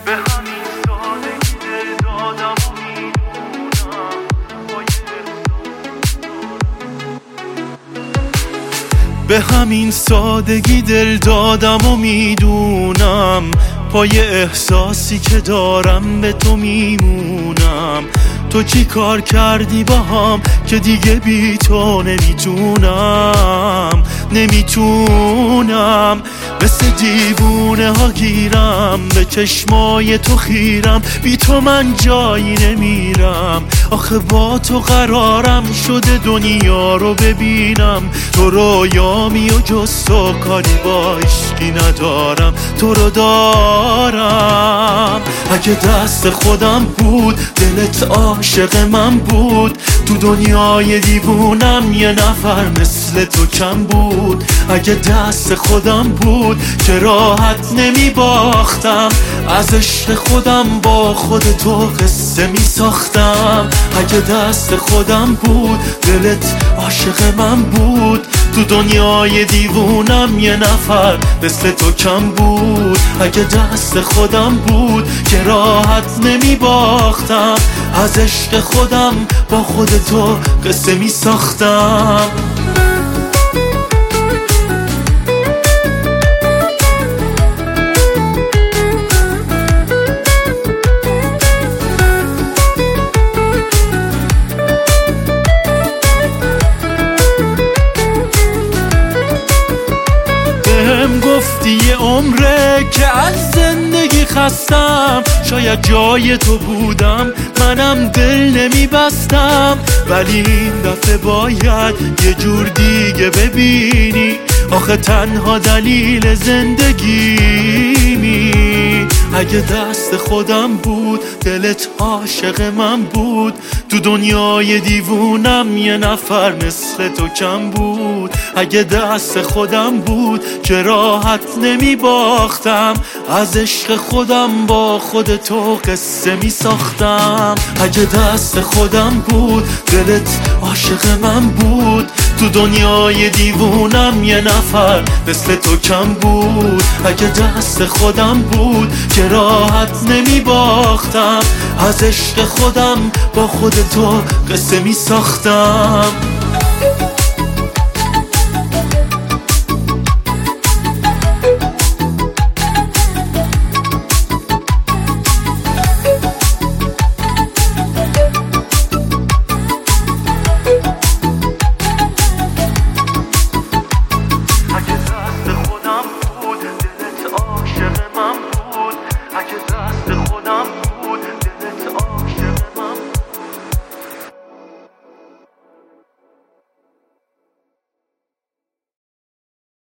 به همین سادگی دل دادم و میدونم به همین سادگی دل دادم و میدونم پای احساسی که دارم به تو میمونم. تو چی کار کردی با هم که دیگه بی تو نمیتونم مثل دیوونه ها گیرم به چشمای تو خیرم، بی تو من جایی نمیرم. آخه با تو قرارم شده دنیا رو ببینم، تو رویامی و جز تو کاری با عشقی ندارم، تو رو دارم. اگه دست خودم بود دلت عاشق من بود، تو دنیای دیوونم یه نفر مثل تو کم بود. اگه دست خودم بود که راحت نمی باختم، از عشق خودم با خود تو قصه می ساختم. اگه دست خودم بود دلت عاشق من بود، تو دنیای دیوونم یه نفر مثل تو کم بود. اگه دست خودم بود که راحت نمی باختم، از عشق خودم با خود تو قصه می ساختم. گفتی یه عمره که از زندگی خستم، شاید جای تو بودم منم دل نمیبستم، ولی این دفعه باید یه جور دیگه ببینی. آخه تنها دلیل زندگیمی. اگه دست خودم بود دلت عاشق من بود، تو دنیای دیوونم یه نفر مثل تو کم بود. اگه دست خودم بود که راحت نمی باختم، از عشق خودم با خود تو قصه می ساختم. اگه دست خودم بود دلت عاشق من بود، تو دنیای دیوونم یه نفر مثل تو کم بود. اگه دست خودم بود که راحت نمی باختم، از عشق خودم با خود تو قصه می ساختم.